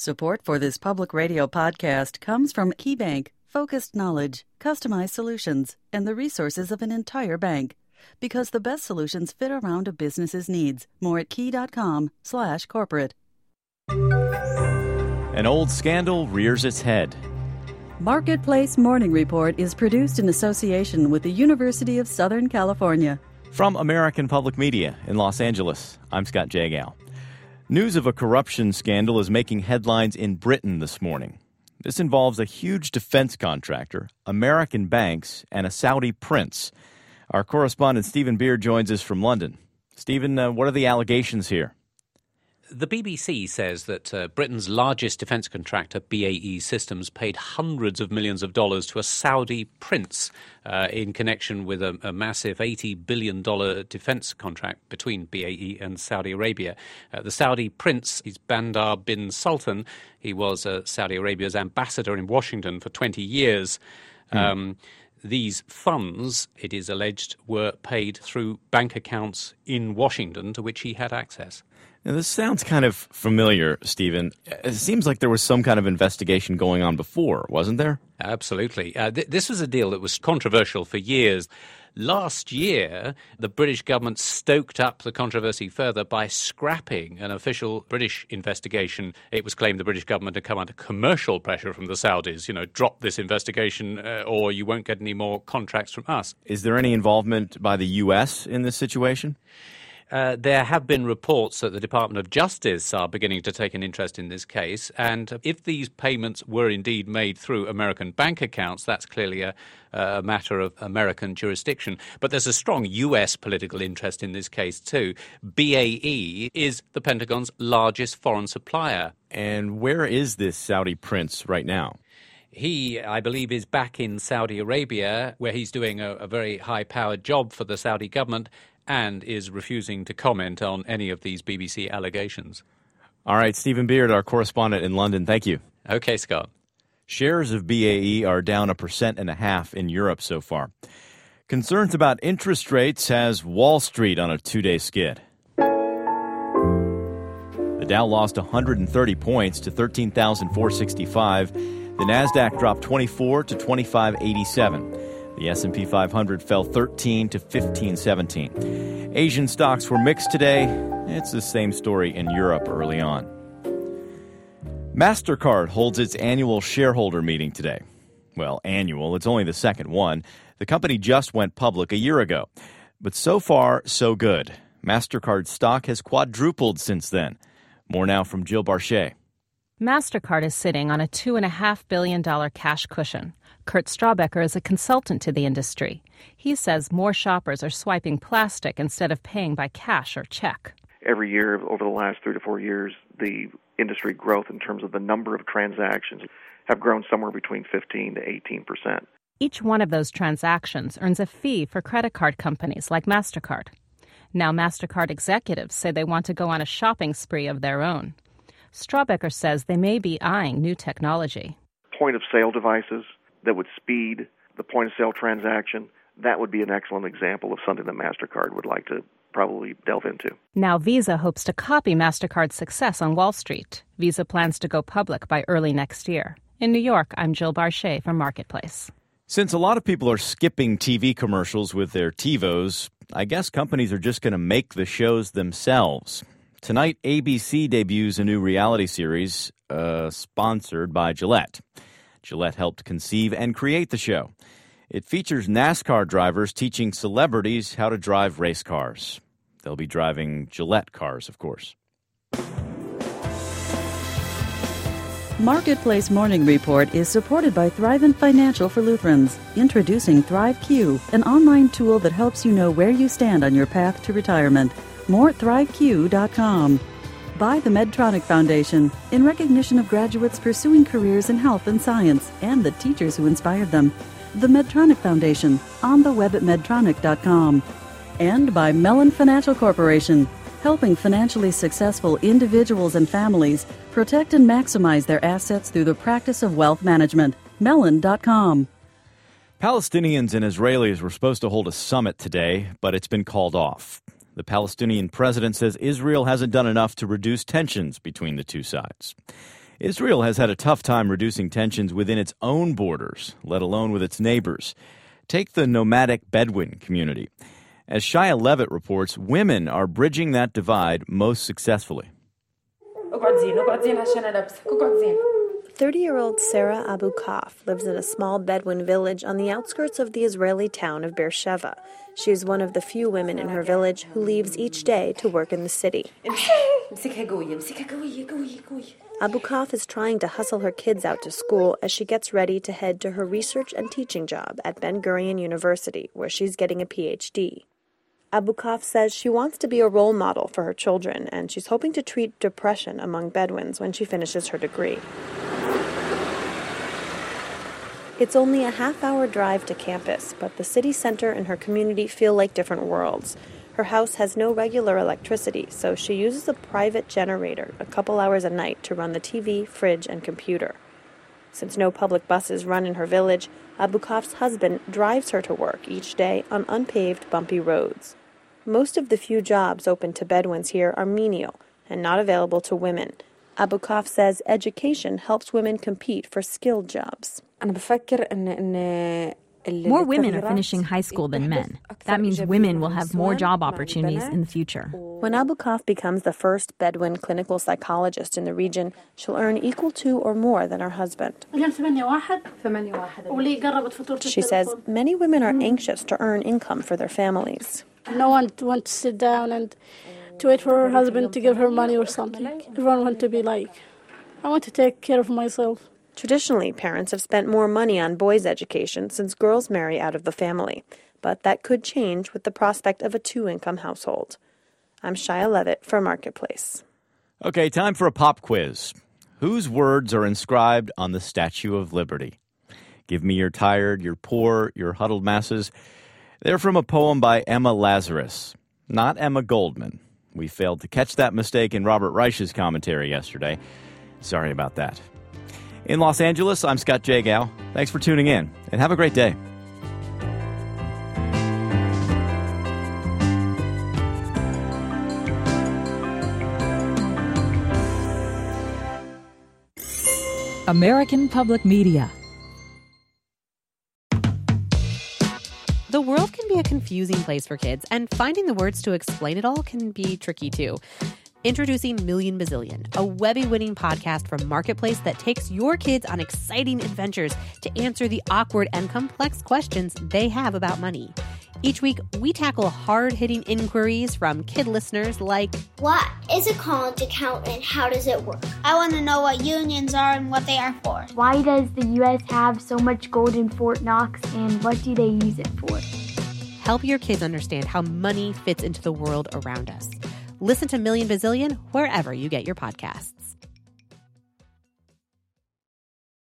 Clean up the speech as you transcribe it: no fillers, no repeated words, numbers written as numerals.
Support for this public radio podcast comes from KeyBank, focused knowledge, customized solutions, and the resources of an entire bank. Because the best solutions fit around a business's needs. More at key.com/corporate. An old scandal rears its head. Marketplace Morning Report is produced in association with the University of Southern California. From American Public Media in Los Angeles, I'm Scott Jagow. News of a corruption scandal is making headlines in Britain this morning. This involves a huge defense contractor, American banks, and a Saudi prince. Our correspondent Stephen Beard joins us from London. Stephen, what are the allegations here? The BBC says that Britain's largest defence contractor, BAE Systems, paid hundreds of millions of dollars to a Saudi prince in connection with a massive $80 billion defence contract between BAE and Saudi Arabia. The Saudi prince is Bandar bin Sultan. He was Saudi Arabia's ambassador in Washington for 20 years. These funds, it is alleged, were paid through bank accounts in Washington to which he had access. Now, this sounds kind of familiar, Stephen. It seems like there was some kind of investigation going on before, wasn't there? Absolutely. This was a deal that was controversial for years. Last year, the British government stoked up the controversy further by scrapping an official British investigation. It was claimed the British government had come under commercial pressure from the Saudis. Drop this investigation or you won't get any more contracts from us. Is there any involvement by the U.S. in this situation? There have been reports that the Department of Justice are beginning to take an interest in this case, and if these payments were indeed made through American bank accounts, that's clearly a matter of American jurisdiction. But there's a strong U.S. political interest in this case too. BAE is the Pentagon's largest foreign supplier. And where is this Saudi prince right now? He, I believe, is back in Saudi Arabia, where he's doing a very high-powered job for the Saudi government, and is refusing to comment on any of these BBC allegations. All right, Stephen Beard, our correspondent in London, thank you. Okay, Scott. Shares of BAE are down 1.5% in Europe so far. Concerns about interest rates has Wall Street on a two-day skid. The Dow lost 130 points to 13,465. The Nasdaq dropped 24 to 2587. The S&P 500 fell 13 to 1517. Asian stocks were mixed today. It's the same story in Europe early on. MasterCard holds its annual shareholder meeting today. Well, annual. It's only the second one. The company just went public a year ago. But so far, so good. MasterCard stock has quadrupled since then. More now from Jill Barchet. MasterCard is sitting on a $2.5 billion cash cushion. Kurt Straubecker is a consultant to the industry. He says more shoppers are swiping plastic instead of paying by cash or check. Every year over the last 3 to 4 years, the industry growth in terms of the number of transactions have grown somewhere between 15 to 18%. Each one of those transactions earns a fee for credit card companies like MasterCard. Now MasterCard executives say they want to go on a shopping spree of their own. Straubecker says they may be eyeing new technology. Point-of-sale devices that would speed the point-of-sale transaction, that would be an excellent example of something that MasterCard would like to probably delve into. Now Visa hopes to copy MasterCard's success on Wall Street. Visa plans to go public by early next year. In New York, I'm Jill Barchet from Marketplace. Since a lot of people are skipping TV commercials with their TiVos, I guess companies are just going to make the shows themselves. Tonight, ABC debuts a new reality series sponsored by Gillette. Gillette helped conceive and create the show. It features NASCAR drivers teaching celebrities how to drive race cars. They'll be driving Gillette cars, of course. Marketplace Morning Report is supported by Thrivent Financial for Lutherans. Introducing ThriveQ, an online tool that helps you know where you stand on your path to retirement. More at ThriveQ.com. By the Medtronic Foundation, in recognition of graduates pursuing careers in health and science and the teachers who inspired them. The Medtronic Foundation, on the web at Medtronic.com. And by Mellon Financial Corporation, helping financially successful individuals and families protect and maximize their assets through the practice of wealth management. Mellon.com. Palestinians and Israelis were supposed to hold a summit today, but it's been called off. The Palestinian president says Israel hasn't done enough to reduce tensions between the two sides. Israel has had a tough time reducing tensions within its own borders, let alone with its neighbors. Take the nomadic Bedouin community. As Shia Levitt reports, women are bridging that divide most successfully. 30-year-old Sarah Abu Kaf lives in a small Bedouin village on the outskirts of the Israeli town of Beersheva. She is one of the few women in her village who leaves each day to work in the city. Abu Kaf is trying to hustle her kids out to school as she gets ready to head to her research and teaching job at Ben-Gurion University, where she's getting a PhD. Abu Kaf says she wants to be a role model for her children, and she's hoping to treat depression among Bedouins when she finishes her degree. It's only a half-hour drive to campus, but the city center and her community feel like different worlds. Her house has no regular electricity, so she uses a private generator a couple hours a night to run the TV, fridge, and computer. Since no public buses run in her village, Abu Kaf's husband drives her to work each day on unpaved, bumpy roads. Most of the few jobs open to Bedouins here are menial and not available to women. Abu Kaf says education helps women compete for skilled jobs. More women are finishing high school than men. That means women will have more job opportunities in the future. When Abu Kaf becomes the first Bedouin clinical psychologist in the region, she'll earn equal to or more than her husband. She says many women are anxious to earn income for their families. No one wants to sit down and to wait for her husband to give her money or something. Everyone wants to be like, I want to take care of myself. Traditionally, parents have spent more money on boys' education since girls marry out of the family. But that could change with the prospect of a two-income household. I'm Shia Levitt for Marketplace. Okay, time for a pop quiz. Whose words are inscribed on the Statue of Liberty? Give me your tired, your poor, your huddled masses. They're from a poem by Emma Lazarus, not Emma Goldman. We failed to catch that mistake in Robert Reich's commentary yesterday. Sorry about that. In Los Angeles, I'm Scott Jagow. Thanks for tuning in, and have a great day. American Public Media. The world can be a confusing place for kids, and finding the words to explain it all can be tricky too. Introducing Million Bazillion, a Webby-winning podcast from Marketplace that takes your kids on exciting adventures to answer the awkward and complex questions they have about money. Each week, we tackle hard-hitting inquiries from kid listeners like, what is a college account and how does it work? I want to know what unions are and what they are for. Why does the U.S. have so much gold in Fort Knox and what do they use it for? Help your kids understand how money fits into the world around us. Listen to Million Bazillion wherever you get your podcasts.